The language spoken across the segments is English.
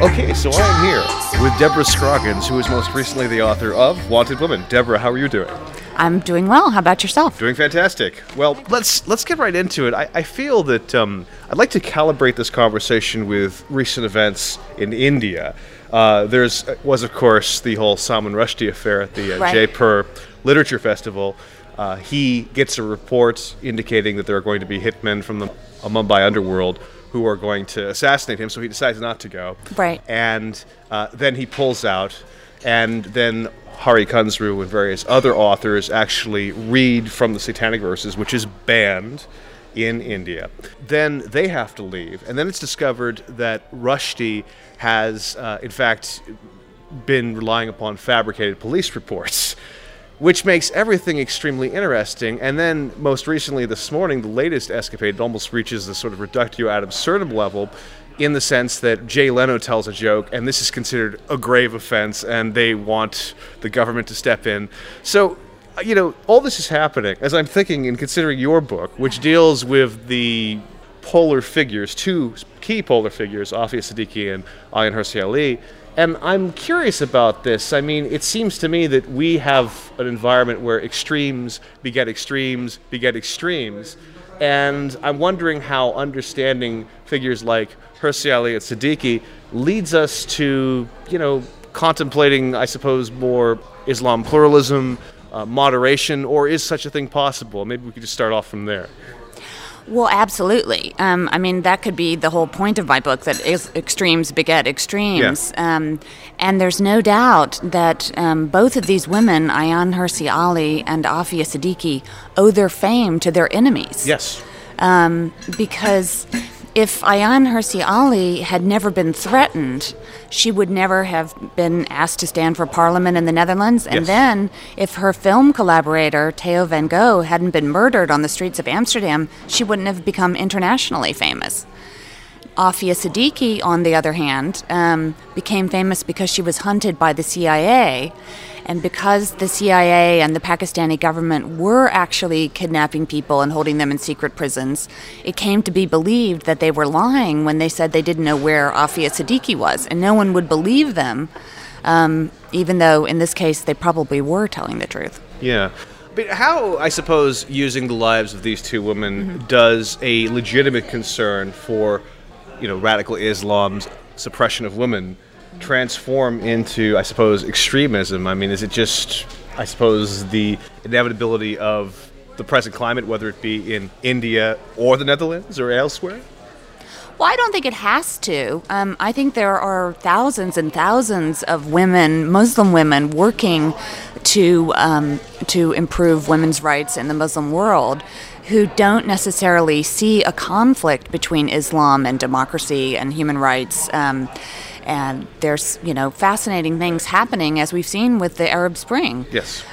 Okay, so I am here with Deborah Scroggins, who is most recently the author of Wanted Woman. Deborah, how are you doing? I'm doing well. How about yourself? Doing fantastic. Well, let's get right into it. I feel that I'd like to calibrate this conversation with recent events in India. Was, of course, the whole Salman Rushdie affair at the Jaipur Literature Festival. He gets a report indicating that there are going to be hitmen from the Mumbai underworld who are going to assassinate him, so he decides not to go. Right. And then he pulls out, and then Hari Kunzru and various other authors actually read from the Satanic Verses, which is banned in India. Then they have to leave, and then it's discovered that Rushdie has, in fact, been relying upon fabricated police reports, which makes everything extremely interesting. And then, most recently this morning, the latest escapade almost reaches the sort of reductio ad absurdum level, in the sense that Jay Leno tells a joke, and this is considered a grave offense, and they want the government to step in. So, all this is happening as I'm thinking and considering your book, which deals with the polar figures, two key polar figures, Afia Siddiqui and Ayaan Hirsi Ali. And I'm curious about this. I mean, it seems to me that we have an environment where extremes beget extremes beget extremes. And I'm wondering how understanding figures like Hirsi Ali and Siddiqui leads us to, contemplating, I suppose, more Islam pluralism, moderation, or is such a thing possible? Maybe we could just start off from there. Well, absolutely. That could be the whole point of my book, that extremes beget extremes. Yeah. And there's no doubt that both of these women, Ayaan Hirsi Ali and Afia Siddiqui, owe their fame to their enemies. Yes. Because if Ayaan Hirsi Ali had never been threatened, she would never have been asked to stand for parliament in the Netherlands. And then, if her film collaborator, Theo van Gogh, hadn't been murdered on the streets of Amsterdam, she wouldn't have become internationally famous. Afia Siddiqui, on the other hand, became famous because she was hunted by the CIA. And because the CIA and the Pakistani government were actually kidnapping people and holding them in secret prisons, it came to be believed that they were lying when they said they didn't know where Afia Siddiqui was. And no one would believe them, even though in this case they probably were telling the truth. Yeah. But how, I suppose, using the lives of these two women does a legitimate concern for, radical Islam's suppression of women transform into, I suppose, extremism? I mean, is it just, I suppose, the inevitability of the present climate, whether it be in India or the Netherlands or elsewhere? Well, I don't think it has to. I think there are thousands and thousands of women, Muslim women, working to improve women's rights in the Muslim world, who don't necessarily see a conflict between Islam and democracy and human rights. And there's, fascinating things happening, as we've seen with the Arab Spring. Yes.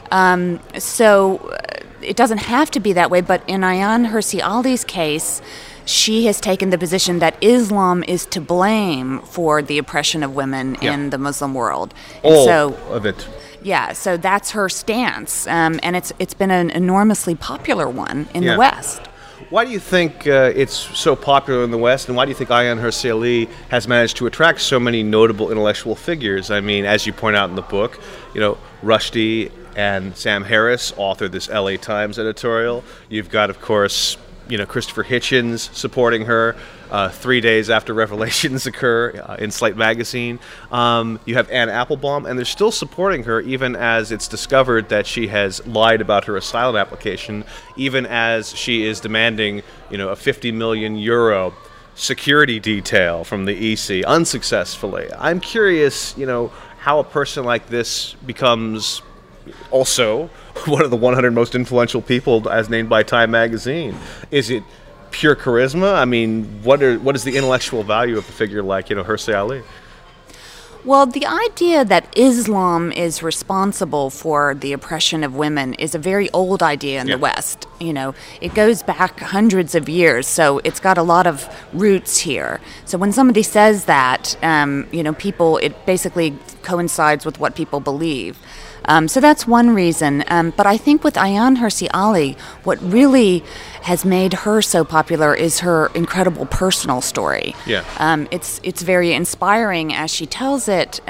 So it doesn't have to be that way, but in Ayaan Hirsi Ali's case, she has taken the position that Islam is to blame for the oppression of women in the Muslim world. And all of it. Yeah, so that's her stance, and it's been an enormously popular one in the West. Why do you think it's so popular in the West, and why do you think Ayaan Hirsi Ali has managed to attract so many notable intellectual figures? I mean, as you point out in the book, Rushdie and Sam Harris authored this LA Times editorial. You've got, of course, Christopher Hitchens supporting her 3 days after revelations occur in Slate magazine. You have Anne Applebaum, and they're still supporting her even as it's discovered that she has lied about her asylum application, even as she is demanding, a 50 million euro security detail from the EC unsuccessfully. I'm curious, how a person like this becomes also one of the 100 most influential people as named by Time magazine. Is it pure charisma? I mean, what is the intellectual value of a figure like, Hirsi Ali? Well, the idea that Islam is responsible for the oppression of women is a very old idea in the West. It goes back hundreds of years, so it's got a lot of roots here. So when somebody says that, it basically coincides with what people believe. So that's one reason. But I think with Ayaan Hirsi Ali, what really has made her so popular is her incredible personal story. Yeah. It's very inspiring as she tells it.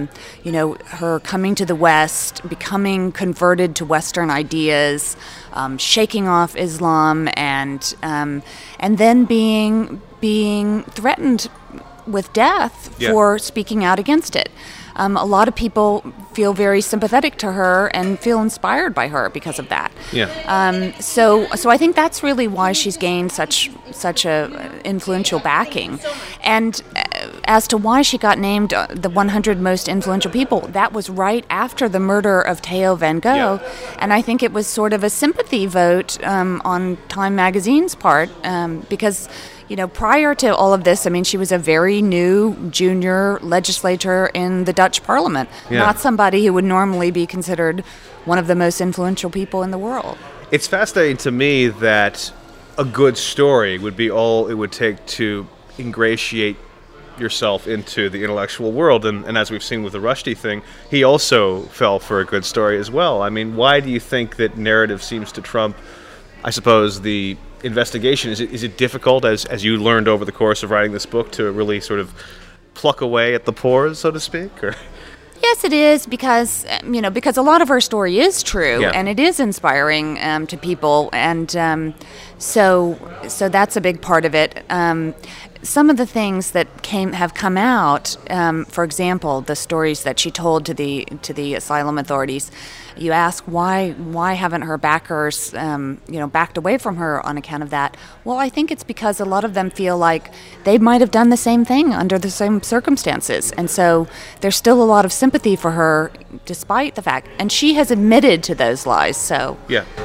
Her coming to the West, becoming converted to Western ideas, shaking off Islam, and then being threatened with death for speaking out against it. A lot of people feel very sympathetic to her and feel inspired by her because of that. Yeah. So I think that's really why she's gained such a influential backing. And as to why she got named the 100 most influential people, that was right after the murder of Theo van Gogh. Yeah. And I think it was sort of a sympathy vote on Time Magazine's part because prior to all of this, I mean, she was a very new junior legislator in the Dutch Parliament, not somebody who would normally be considered one of the most influential people in the world. It's fascinating to me that a good story would be all it would take to ingratiate yourself into the intellectual world. And as we've seen with the Rushdie thing, he also fell for a good story as well. I mean, why do you think that narrative seems to trump, I suppose, the investigation? Is it difficult, as you learned over the course of writing this book, to really sort of pluck away at the pores, so to speak? Or? Yes, it is, because a lot of her story is true, and it is inspiring to people, and so that's a big part of it. Some of the things that have come out, for example, the stories that she told to the asylum authorities. You ask why haven't her backers backed away from her on account of that? Well, I think it's because a lot of them feel like they might have done the same thing under the same circumstances, and so there's still a lot of sympathy for her despite the fact, and she has admitted to those lies. So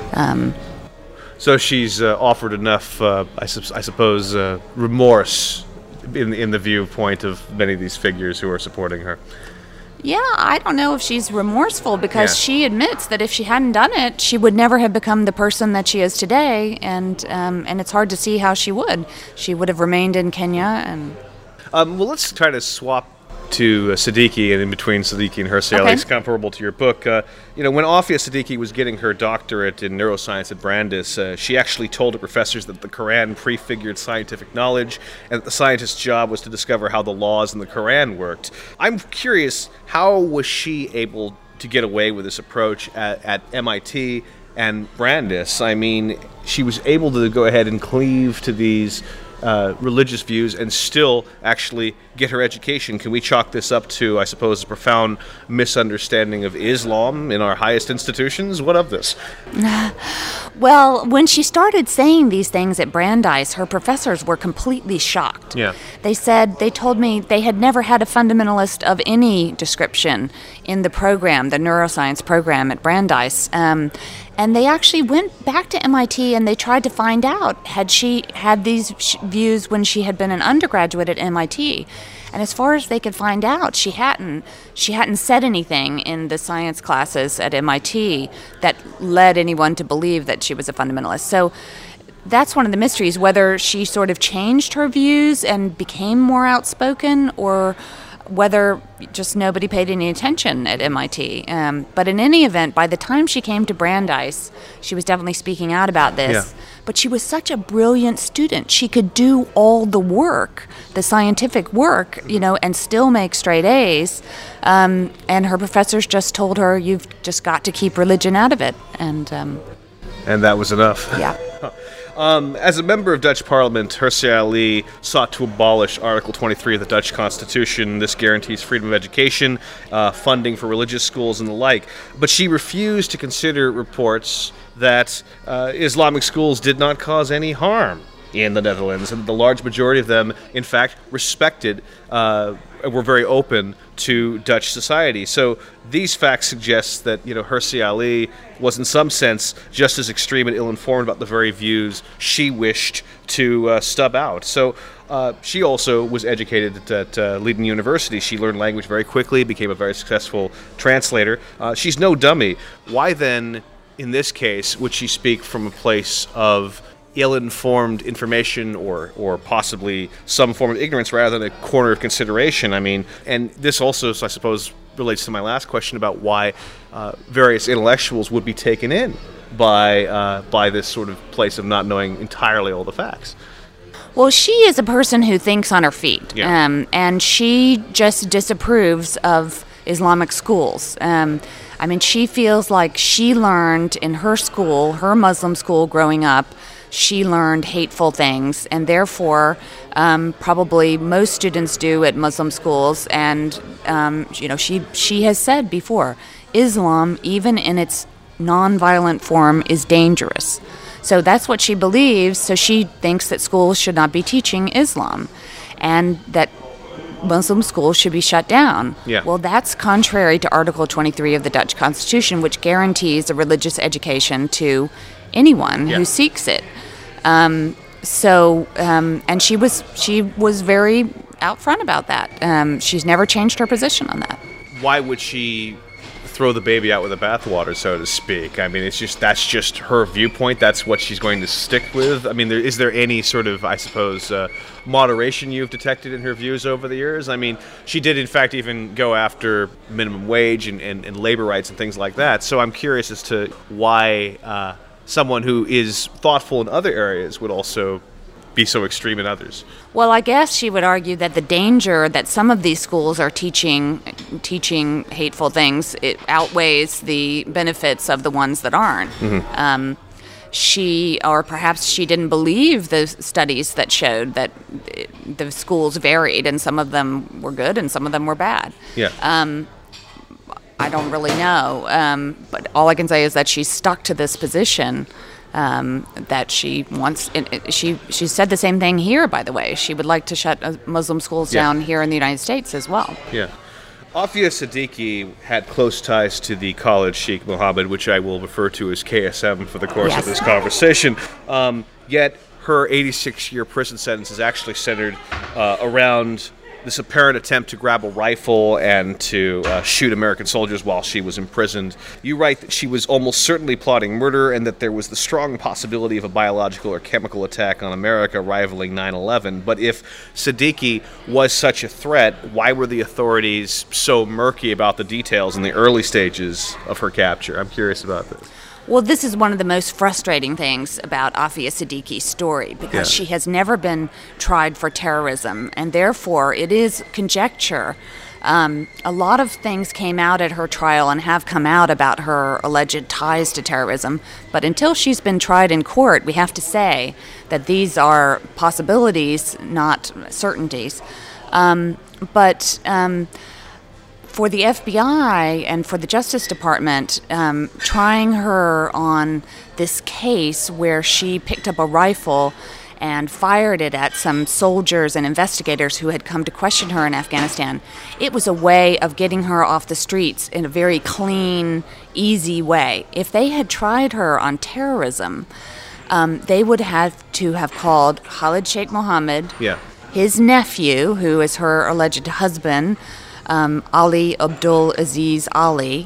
so she's offered enough, I suppose, remorse in the viewpoint of many of these figures who are supporting her. Yeah, I don't know if she's remorseful, because she admits that if she hadn't done it, she would never have become the person that she is today, and it's hard to see how she would. She would have remained in Kenya. And well, let's try to swap to Siddiqui, and in between Siddiqui and Hirsi Ali, it's comparable to your book. When Afia Siddiqui was getting her doctorate in neuroscience at Brandeis, she actually told her professors that the Quran prefigured scientific knowledge, and that the scientist's job was to discover how the laws in the Quran worked. I'm curious, how was she able to get away with this approach at MIT and Brandeis? I mean, she was able to go ahead and cleave to these religious views and still actually get her education. Can we chalk this up to, I suppose, a profound misunderstanding of Islam in our highest institutions? What of this? Well, when she started saying these things at Brandeis, her professors were completely shocked. Yeah. They told me they had never had a fundamentalist of any description in the program, the neuroscience program at Brandeis. And they actually went back to MIT and they tried to find out, had she had these views when she had been an undergraduate at MIT. And as far as they could find out, she hadn't said anything in the science classes at MIT that led anyone to believe that she was a fundamentalist. So that's one of the mysteries, whether she sort of changed her views and became more outspoken, or whether just nobody paid any attention at MIT. But in any event, by the time she came to Brandeis, she was definitely speaking out about this. Yeah. But she was such a brilliant student. She could do all the work, the scientific work, and still make straight A's. And her professors just told her, you've just got to keep religion out of it. And that was enough. Yeah. As a member of Dutch Parliament, Hirsi Ali sought to abolish Article 23 of the Dutch Constitution. This guarantees freedom of education, funding for religious schools, and the like. But she refused to consider reports that Islamic schools did not cause any harm in the Netherlands, and the large majority of them, in fact, respected, were very open to Dutch society. So these facts suggest that, Hirsi Ali was in some sense just as extreme and ill-informed about the very views she wished to stub out. So she also was educated at Leiden University. She learned language very quickly, became a very successful translator. She's no dummy. Why then, in this case, would she speak from a place of ill-informed information or possibly some form of ignorance rather than a corner of consideration? I mean, and this also, I suppose, relates to my last question about why various intellectuals would be taken in by this sort of place of not knowing entirely all the facts. Well, she is a person who thinks on her feet, Yeah. and she just disapproves of Islamic schools. I mean, she feels like she learned in her school, her Muslim school growing up, she learned hateful things, and therefore, probably most students do at Muslim schools. And she has said before, Islam, even in its nonviolent form, is dangerous. So that's what she believes. So she thinks that schools should not be teaching Islam, and that Muslim schools should be shut down. Yeah. Well, that's contrary to Article 23 of the Dutch Constitution, which guarantees a religious education to anyone who seeks it. And she was very out front about that. She's never changed her position on that. Why would she throw the baby out with the bathwater, so to speak? I mean, that's just her viewpoint. That's what she's going to stick with. I mean, is there any sort of, I suppose, moderation you've detected in her views over the years? I mean, she did, in fact, even go after minimum wage and labor rights and things like that. So I'm curious as to why someone who is thoughtful in other areas would also be so extreme in others. Well, I guess she would argue that the danger that some of these schools are teaching hateful things, it outweighs the benefits of the ones that aren't. Mm-hmm. Perhaps she didn't believe the studies that showed that the schools varied, and some of them were good and some of them were bad. Yeah. I don't really know, but all I can say is that she's stuck to this position. That she wants. She said the same thing here, by the way. She would like to shut Muslim schools down here in the United States as well. Yeah. Afia Siddiqui had close ties to the college Sheikh Mohammed, which I will refer to as KSM for the course of this conversation. Yet her 86-year prison sentence is actually centered around this apparent attempt to grab a rifle and to shoot American soldiers while she was imprisoned. You write that she was almost certainly plotting murder and that there was the strong possibility of a biological or chemical attack on America rivaling 9/11. But if Siddiqui was such a threat, why were the authorities so murky about the details in the early stages of her capture? I'm curious about this. Well, this is one of the most frustrating things about Afia Siddiqui's story, because she has never been tried for terrorism, and therefore it is conjecture. A lot of things came out at her trial and have come out about her alleged ties to terrorism, but until she's been tried in court, we have to say that these are possibilities, not certainties. For the FBI and for the Justice Department, trying her on this case where she picked up a rifle and fired it at some soldiers and investigators who had come to question her in Afghanistan, it was a way of getting her off the streets in a very clean, easy way. If they had tried her on terrorism, they would have to have called Khalid Sheikh Mohammed, his nephew, who is her alleged husband, Ali Abdul Aziz Ali,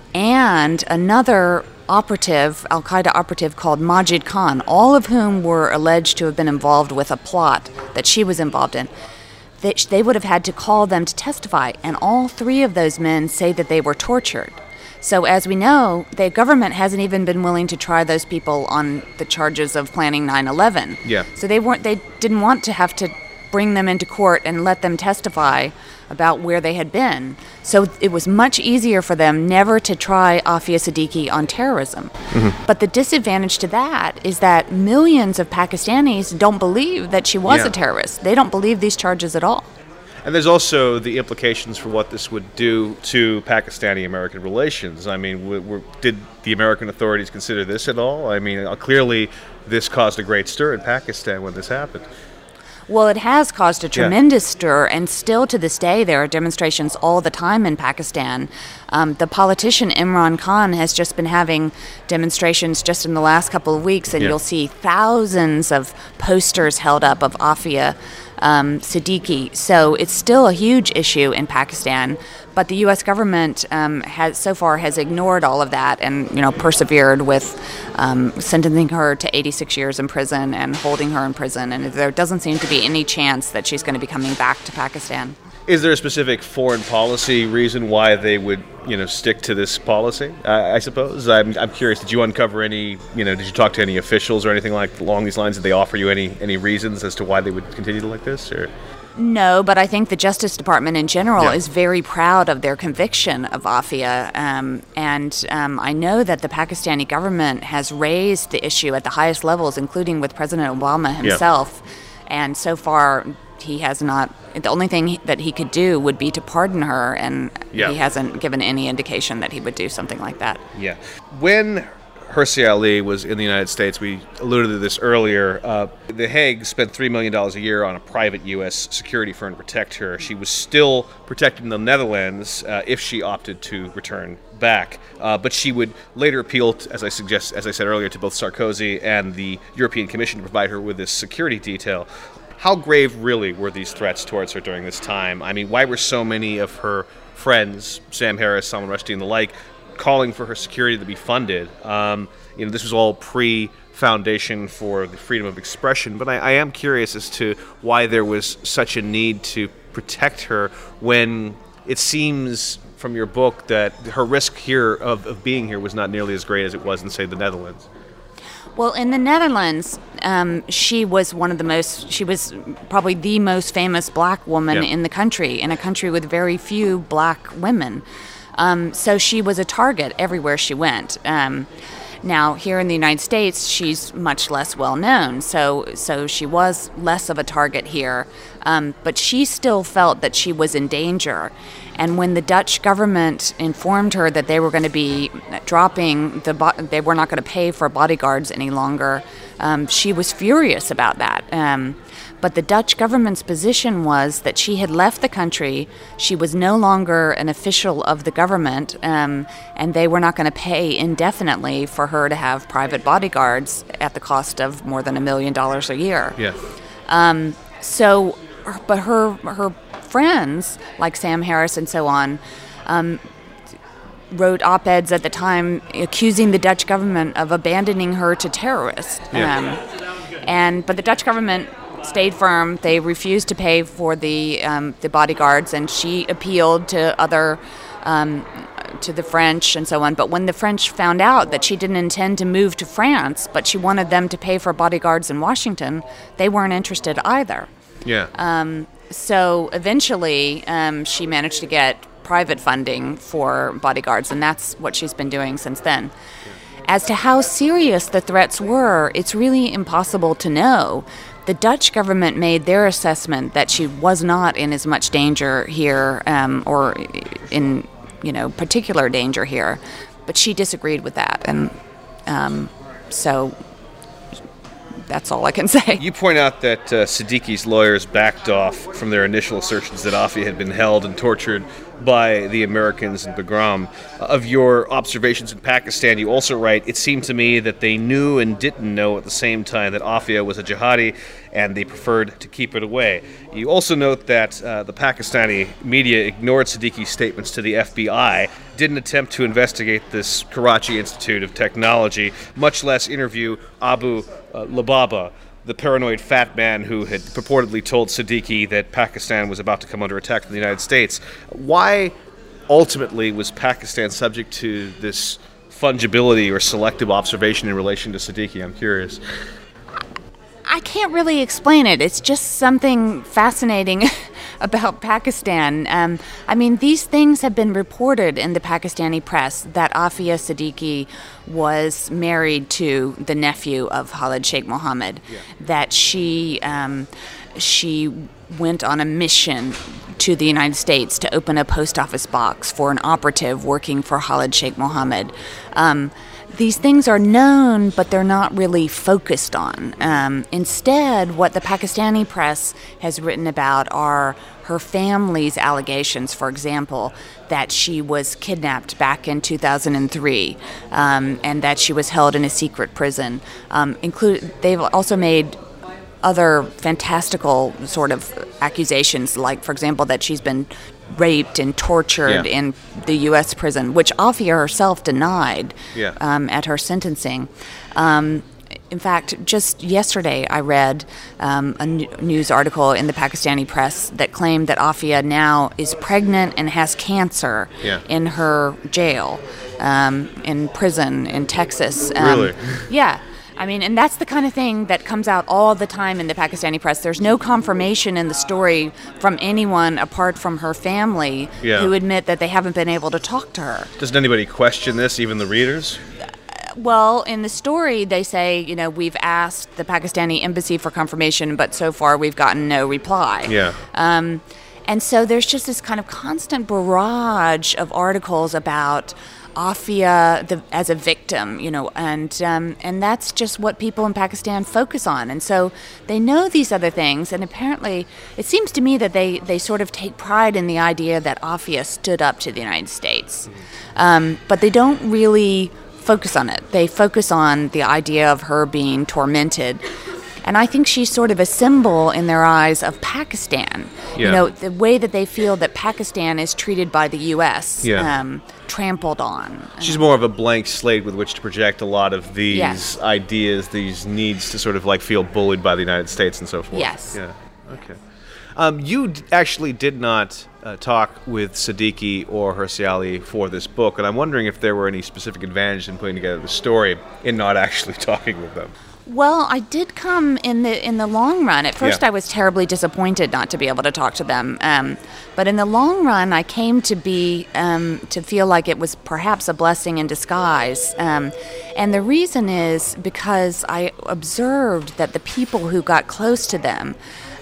and another operative, Al-Qaeda operative called Majid Khan, all of whom were alleged to have been involved with a plot that she was involved in. They would have had to call them to testify, and all three of those men say that they were tortured. So as we know, the government hasn't even been willing to try those people on the charges of planning 9/11. Yeah. So they didn't want to have to bring them into court and let them testify about where they had been. So it was much easier for them never to try Afia Siddiqui on terrorism. Mm-hmm. But the disadvantage to that is that millions of Pakistanis don't believe that she was a terrorist. They don't believe these charges at all. And there's also the implications for what this would do to Pakistani-American relations. I mean, did the American authorities consider this at all? I mean, clearly this caused a great stir in Pakistan when this happened. Well, it has caused a tremendous stir, and still to this day there are demonstrations all the time in Pakistan. The politician Imran Khan has just been having demonstrations just in the last couple of weeks, and you'll see thousands of posters held up of Afia Siddiqui. So it's still a huge issue in Pakistan, but the U.S. government has ignored all of that and persevered with sentencing her to 86 years in prison and holding her in prison. And there doesn't seem to be any chance that she's going to be coming back to Pakistan. Is there a specific foreign policy reason why they would, stick to this policy? I suppose. I'm curious. Did you uncover any? Did you talk to any officials or anything along these lines? Did they offer you any reasons as to why they would continue to like this? Or no, but I think the Justice Department in general is very proud of their conviction of Afia, and I know that the Pakistani government has raised the issue at the highest levels, including with President Obama himself, and so far he has not. The only thing that he could do would be to pardon her, and he hasn't given any indication that he would do something like that. Yeah. When Hirsi Ali was in the United States, we alluded to this earlier, The Hague spent $3 million a year on a private U.S. security firm to protect her. She was still protected in the Netherlands if she opted to return back. But she would later appeal, as I said earlier, to both Sarkozy and the European Commission to provide her with this security detail. How grave really were these threats towards her during this time? I mean, why were so many of her friends, Sam Harris, Salman Rushdie, and the like, calling for her security to be funded? This was all pre-Foundation for the Freedom of Expression, but I am curious as to why there was such a need to protect her when it seems from your book that her risk here of being here was not nearly as great as it was in, say, the Netherlands. Well, in the Netherlands, she was probably the most famous black woman in the country, in a country with very few black women. So she was a target everywhere she went. Now, here in the United States, she's much less well known, so she was less of a target here. But she still felt that she was in danger. And when the Dutch government informed her that they were going to be they were not going to pay for bodyguards any longer, she was furious about that. But the Dutch government's position was that she had left the country, she was no longer an official of the government, and they were not going to pay indefinitely for her to have private bodyguards at the cost of more than $1 million a year. Yeah. But her friends, like Sam Harris and so on, wrote op-eds at the time accusing the Dutch government of abandoning her to terrorists. But the Dutch government stayed firm. They refused to pay for the bodyguards, and she appealed to to the French and so on. But when the French found out that she didn't intend to move to France, but she wanted them to pay for bodyguards in Washington, they weren't interested either. Yeah. So eventually, she managed to get private funding for bodyguards, and that's what she's been doing since then. As to how serious the threats were, it's really impossible to know. The Dutch government made their assessment that she was not in as much danger here, or in particular danger here, but she disagreed with that, and so that's all I can say. You point out that Siddiqui's lawyers backed off from their initial assertions that Afia had been held and tortured by the Americans in Bagram. Of your observations in Pakistan, you also write, it seemed to me that they knew and didn't know at the same time that Afia was a jihadi, and they preferred to keep it away. You also note that the Pakistani media ignored Siddiqui's statements to the FBI, didn't attempt to investigate this Karachi Institute of Technology, much less interview Abu Lababa, the paranoid fat man who had purportedly told Siddiqui that Pakistan was about to come under attack from the United States. Why, ultimately, was Pakistan subject to this fungibility or selective observation in relation to Siddiqui? I'm curious. I can't really explain it. It's just something fascinating about Pakistan. These things have been reported in the Pakistani press, that Afia Siddiqui was married to the nephew of Khalid Sheikh Mohammed, that she went on a mission to the United States to open a post office box for an operative working for Khalid Sheikh Mohammed. These things are known, but they're not really focused on. Instead, what the Pakistani press has written about are her family's allegations, for example, that she was kidnapped back in 2003, and that she was held in a secret prison. They've also made other fantastical sort of accusations, like, for example, that she's been raped and tortured in the U.S. prison, which Afia herself denied at her sentencing. in fact, just yesterday I read a news article in the Pakistani press that claimed that Afia now is pregnant and has cancer in her jail, in prison in Texas. Really? Yeah. I mean, and that's the kind of thing that comes out all the time in the Pakistani press. There's no confirmation in the story from anyone apart from her family who admit that they haven't been able to talk to her. Doesn't anybody question this, even the readers? Well, in the story, they say, we've asked the Pakistani embassy for confirmation, but so far we've gotten no reply. Yeah. And so there's just this kind of constant barrage of articles about Afia as a victim, and that's just what people in Pakistan focus on. And so they know these other things, and apparently it seems to me that they sort of take pride in the idea that Afia stood up to the United States. But they don't really focus on it. They focus on the idea of her being tormented. And I think she's sort of a symbol in their eyes of Pakistan. Yeah. The way that they feel that Pakistan is treated by the U.S., trampled on. She's more of a blank slate with which to project a lot of these ideas, these needs to sort of like feel bullied by the United States and so forth. Yes. Yeah. Okay. You actually did not talk with Siddiqui or Hirsi Ali for this book, and I'm wondering if there were any specific advantage in putting together the story in not actually talking with them. Well, I did come in the long run. At first, I was terribly disappointed not to be able to talk to them. But in the long run, I came to feel like it was perhaps a blessing in disguise. And the reason is because I observed that the people who got close to them,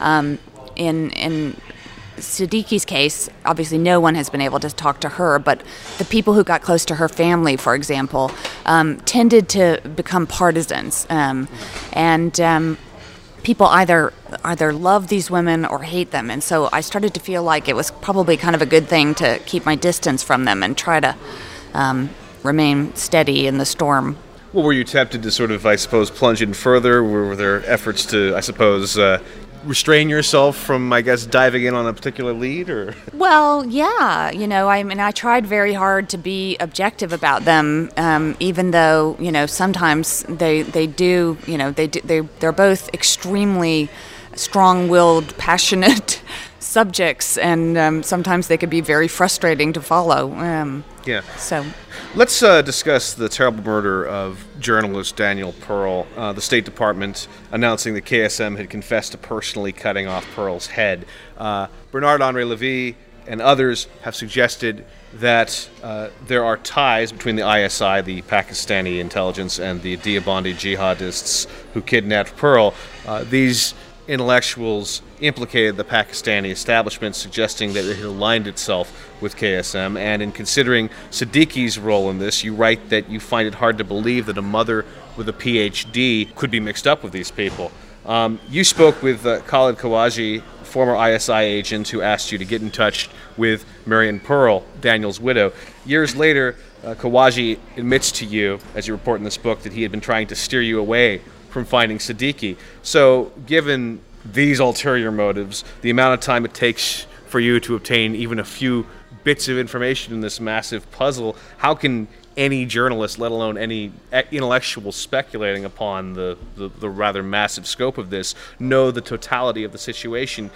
in Siddiqui's case, obviously no one has been able to talk to her, but the people who got close to her family, for example, tended to become partisans. And people either love these women or hate them. And so I started to feel like it was probably kind of a good thing to keep my distance from them and try to remain steady in the storm. Well, were you tempted to sort of, I suppose, plunge in further? Were there efforts to, I suppose, restrain yourself from, I guess, diving in on a particular lead, or? Well, yeah, I tried very hard to be objective about them, even though, sometimes they're both extremely strong-willed, passionate subjects, and sometimes they could be very frustrating to follow. So, let's discuss the terrible murder of journalist Daniel Pearl. The State Department announcing that KSM had confessed to personally cutting off Pearl's head. Bernard-Henri Lévy and others have suggested that there are ties between the ISI, the Pakistani intelligence, and the Deobandi jihadists who kidnapped Pearl. These intellectuals implicated the Pakistani establishment, suggesting that it had aligned itself with KSM. And in considering Siddiqui's role in this, you write that you find it hard to believe that a mother with a PhD could be mixed up with these people. You spoke with Khalid Khawaji, former ISI agent, who asked you to get in touch with Marion Pearl, Daniel's widow. Years later, Khawaji admits to you, as you report in this book, that he had been trying to steer you away from finding Siddiqui. So, given these ulterior motives, the amount of time it takes for you to obtain even a few bits of information in this massive puzzle, how can any journalist, let alone any intellectual speculating upon the rather massive scope of this, know the totality of the situation?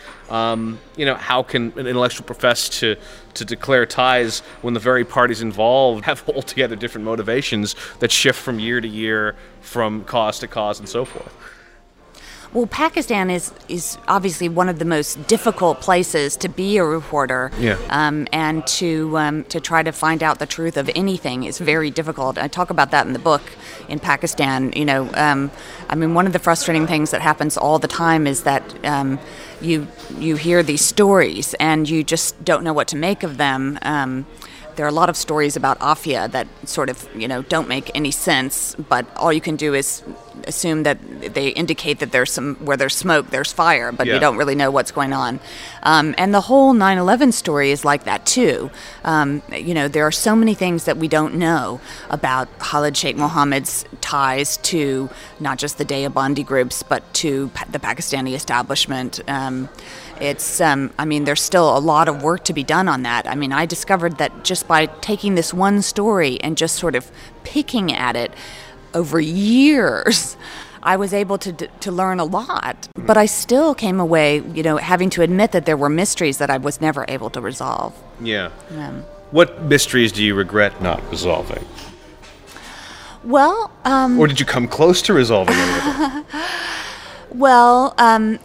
How can an intellectual profess to declare ties when the very parties involved have altogether different motivations that shift from year to year, from cause to cause, and so forth? Well, Pakistan is obviously one of the most difficult places to be a reporter, and to try to find out the truth of anything is very difficult. I talk about that in the book. In Pakistan, one of the frustrating things that happens all the time is that you hear these stories and you just don't know what to make of them. There are a lot of stories about Afia that sort of, don't make any sense, but all you can do is assume that they indicate that where there's smoke, there's fire, but we don't really know what's going on. And the whole 9/11 story is like that too. There are so many things that we don't know about Khalid Sheikh Mohammed's ties to not just the Deobandi groups, but to the Pakistani establishment. There's still a lot of work to be done on that. I discovered that just by taking this one story and just sort of picking at it, over years, I was able to learn a lot. But I still came away, having to admit that there were mysteries that I was never able to resolve. Yeah. What mysteries do you regret not resolving? Well, or did you come close to resolving any of them? Well,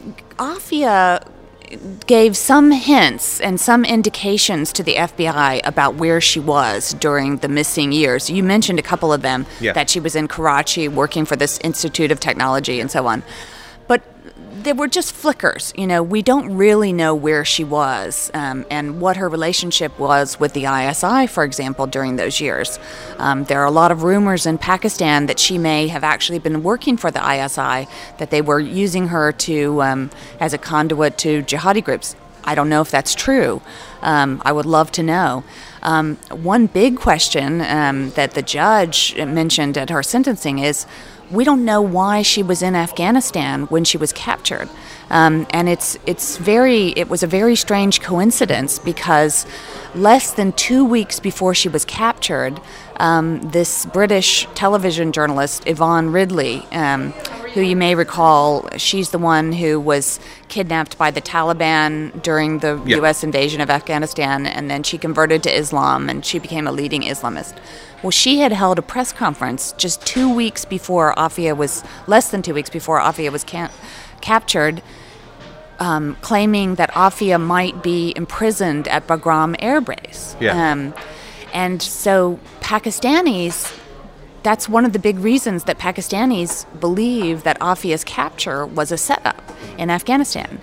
Aafia gave some hints and some indications to the FBI about where she was during the missing years. You mentioned a couple of them, that she was in Karachi working for this Institute of Technology and so on. But they were just flickers. We don't really know where she was and what her relationship was with the ISI, for example, during those years. There are a lot of rumors in Pakistan that she may have actually been working for the ISI, that they were using her to as a conduit to jihadi groups. I don't know if that's true. I would love to know. One big question that the judge mentioned at her sentencing is, we don't know why she was in Afghanistan when she was captured. And it was a very strange coincidence, because less than 2 weeks before she was captured, this British television journalist, Yvonne Ridley, who you may recall, she's the one who was kidnapped by the Taliban during the U.S. invasion of Afghanistan, and then she converted to Islam, and she became a leading Islamist. Well, she had held a press conference just 2 weeks before Aafia was, less than 2 weeks before Aafia was captured, claiming that Aafia might be imprisoned at Bagram Air Base. And so Pakistanis, that's one of the big reasons that Pakistanis believe that Aafia's capture was a setup in Afghanistan.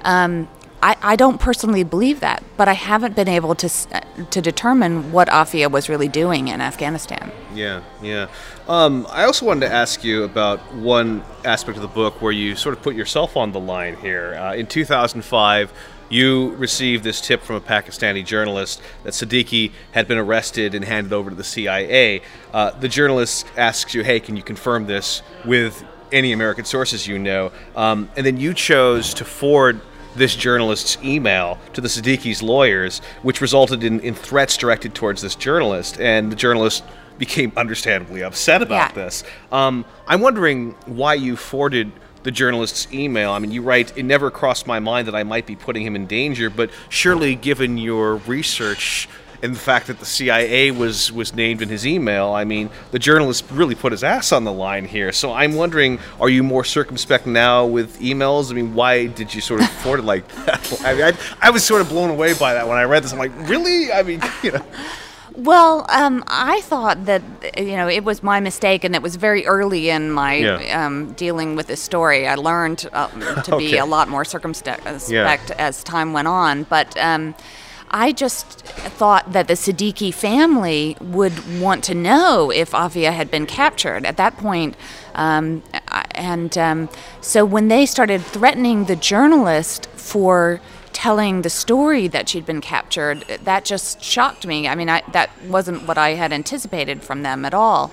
I don't personally believe that, but I haven't been able to determine what Aafia was really doing in Afghanistan. Yeah. I also wanted to ask you about one aspect of the book where you sort of put yourself on the line here. In 2005, you received this tip from a Pakistani journalist that Siddiqui had been arrested and handed over to the CIA. The journalist asks you, hey, can you confirm this with any American sources you know? And then you chose to forward this journalist's email to the Siddiqui's lawyers, which resulted in threats directed towards this journalist, and the journalist became understandably upset about this. I'm wondering why you forwarded the journalist's email. I mean, you write, it never crossed my mind that I might be putting him in danger, but surely given your research and the fact that the CIA was named in his email, I mean, the journalist really put his ass on the line here. So I'm wondering, are you more circumspect now with emails? I mean, why did you sort of forward it like that? I mean, I was sort of blown away by that when I read this. I'm like, really? I mean, Well, I thought that, it was my mistake, and it was very early in my dealing with this story. I learned to be a lot more circumspect as time went on. But I just thought that the Siddiqui family would want to know if Aafia had been captured at that point. So when they started threatening the journalist for telling the story that she'd been captured, that just shocked me. I mean, that wasn't what I had anticipated from them at all.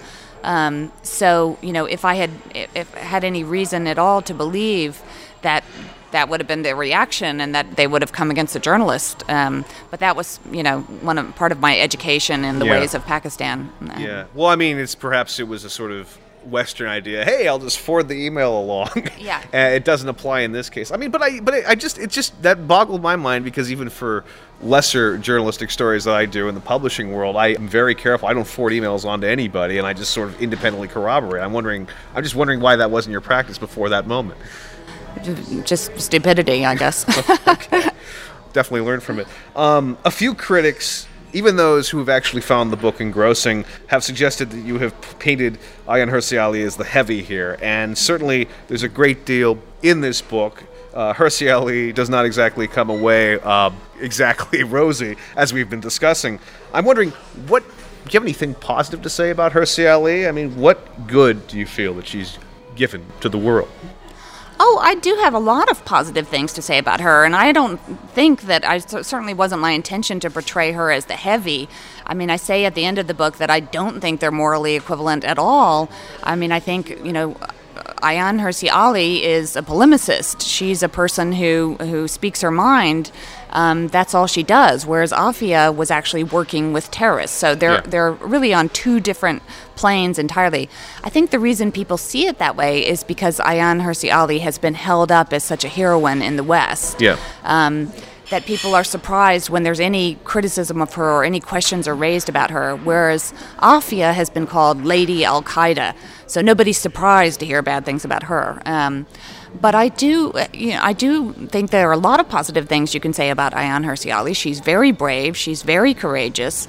If I had any reason at all to believe that would have been their reaction and that they would have come against the journalist. But that was, part of my education in the ways of Pakistan. Yeah. Well, I mean, it was a sort of Western idea. Hey, I'll just forward the email along. Yeah. It doesn't apply in this case. I mean, it just that boggled my mind, because even for lesser journalistic stories that I do in the publishing world, I am very careful. I don't forward emails on to anybody, and I just sort of independently corroborate. I'm just wondering why that wasn't your practice before that moment. Just stupidity, I guess. Okay. Definitely learned from it. A few critics, even those who have actually found the book engrossing, have suggested that you have painted Ayaan Hirsi Ali as the heavy here, and certainly there's a great deal in this book. Hirsi Ali does not exactly come away exactly rosy, as we've been discussing. I'm wondering, do you have anything positive to say about Hirsi Ali? I mean, what good do you feel that she's given to the world? Oh, I do have a lot of positive things to say about her, and I don't think that certainly wasn't my intention to portray her as the heavy. I mean, I say at the end of the book that I don't think they're morally equivalent at all. I mean, I think, Ayaan Hirsi Ali is a polemicist. She's a person who speaks her mind, that's all she does. Whereas Afia was actually working with terrorists. So they're really on two different planes entirely. I think the reason people see it that way is because Ayaan Hirsi Ali has been held up as such a heroine in the West. Yeah. That people are surprised when there's any criticism of her or any questions are raised about her, whereas Afia has been called Lady Al-Qaeda, so nobody's surprised to hear bad things about her. But I do think there are a lot of positive things you can say about Ayaan Hirsi Ali. She's very brave. She's very courageous.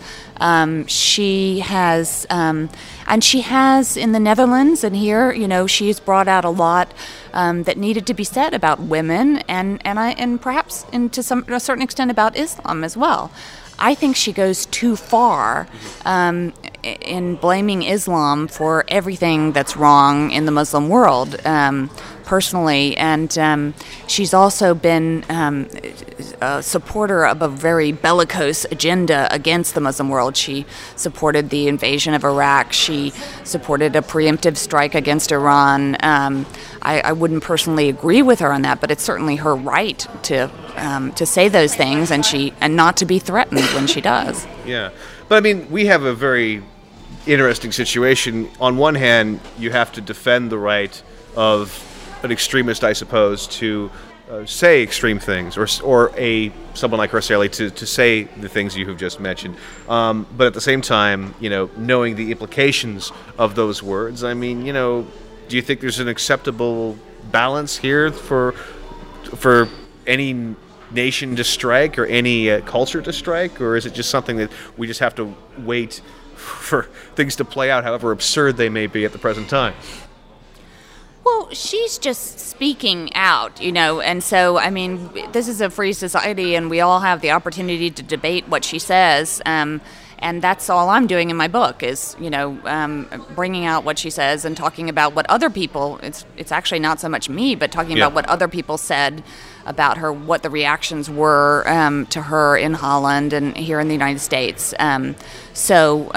She has in the Netherlands and here, she's brought out a lot that needed to be said about women and perhaps to a certain extent about Islam as well. I think she goes too far in blaming Islam for everything that's wrong in the Muslim world, personally. And she's also been a supporter of a very bellicose agenda against the Muslim world. She supported the invasion of Iraq. She supported a preemptive strike against Iran. I wouldn't personally agree with her on that, but it's certainly her right to say those things and not to be threatened when she does. Yeah, but I mean, we have a very interesting situation. On one hand, you have to defend the right of an extremist, I suppose, to say extreme things, or someone like Hirsi Ali to say the things you have just mentioned. But at the same time, knowing the implications of those words, I mean, do you think there's an acceptable balance here for any nation to strike or any culture to strike, or is it just something that we just have to wait for things to play out, however absurd they may be at the present time? Well, she's just speaking out, and so, I mean, this is a free society and we all have the opportunity to debate what she says, and that's all I'm doing in my book is, bringing out what she says and talking about what other people, it's actually not so much me, but talking about what other people said about her, what the reactions were to her in Holland and here in the United States. So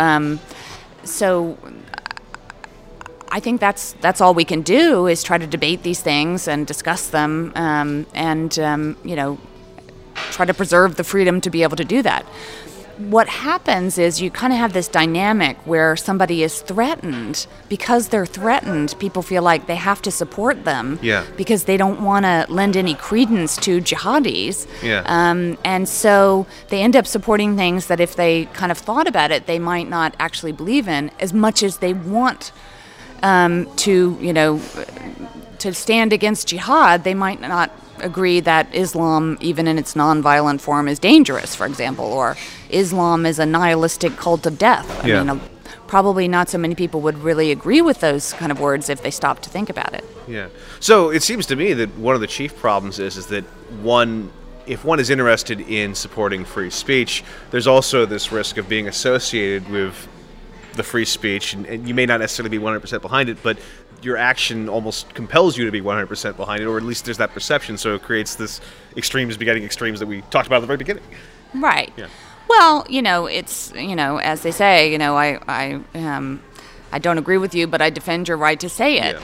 I think that's all we can do is try to debate these things and discuss them, and try to preserve the freedom to be able to do that. What happens is you kind of have this dynamic where somebody is threatened. Because they're threatened, people feel like they have to support them because they don't want to lend any credence to jihadis. And so they end up supporting things that if they kind of thought about it, they might not actually believe in as much as they want to stand against jihad. They might not agree that Islam, even in its nonviolent form, is dangerous, for example, or Islam is a nihilistic cult of death. I mean, probably not so many people would really agree with those kind of words if they stopped to think about it. Yeah. So it seems to me that one of the chief problems is that if one is interested in supporting free speech, there's also this risk of being associated with the free speech, and you may not necessarily be 100% behind it, but your action almost compels you to be 100% behind it, or at least there's that perception, so it creates this extremes begetting extremes that we talked about at the very beginning. Right. Yeah. Well, it's, as they say, I don't agree with you, but I defend your right to say it.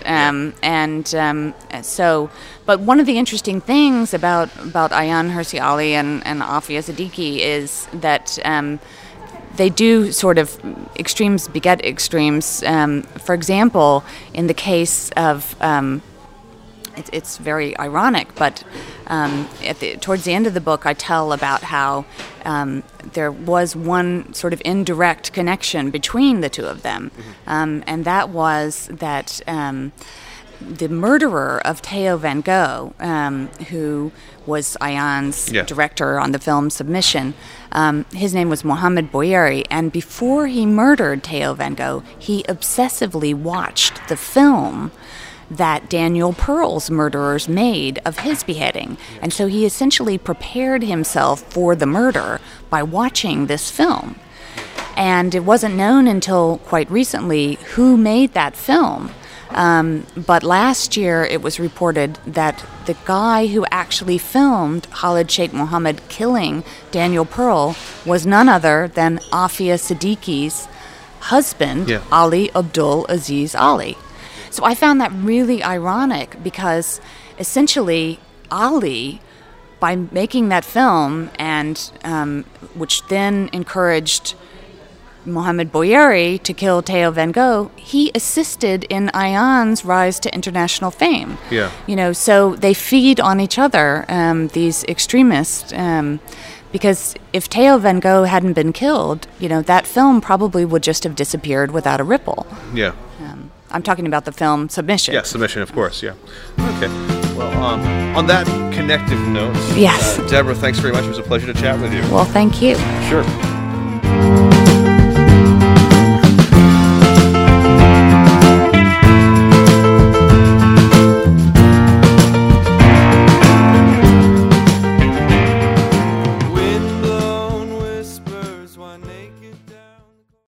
But one of the interesting things about Ayaan Hirsi Ali and Afia Siddiqui is that they do sort of extremes beget extremes. For example, in the case of, it's very ironic, but towards the end of the book, I tell about how there was one sort of indirect connection between the two of them, and that was that the murderer of Theo van Gogh, who was Ayaan's director on the film Submission, his name was Mohamed Bouyeri, and before he murdered Theo van Gogh, he obsessively watched the film that Daniel Pearl's murderers made of his beheading. And so he essentially prepared himself for the murder by watching this film. And it wasn't known until quite recently who made that film. But last year it was reported that the guy who actually filmed Khalid Sheikh Mohammed killing Daniel Pearl was none other than Afia Siddiqui's husband, Ali Abdul Aziz Ali. So I found that really ironic because essentially Ali by making that film, and which then encouraged Mohamed Bouyeri to kill Theo van Gogh, he assisted in Ayan's rise to international fame. Yeah. So they feed on each other, these extremists, because if Theo van Gogh hadn't been killed, that film probably would just have disappeared without a ripple. Yeah. I'm talking about the film Submission. Yeah, Submission, of course, yeah. Okay. Well, on that connective note, Yes. Deborah, thanks very much. It was a pleasure to chat with you. Well, thank you. Sure.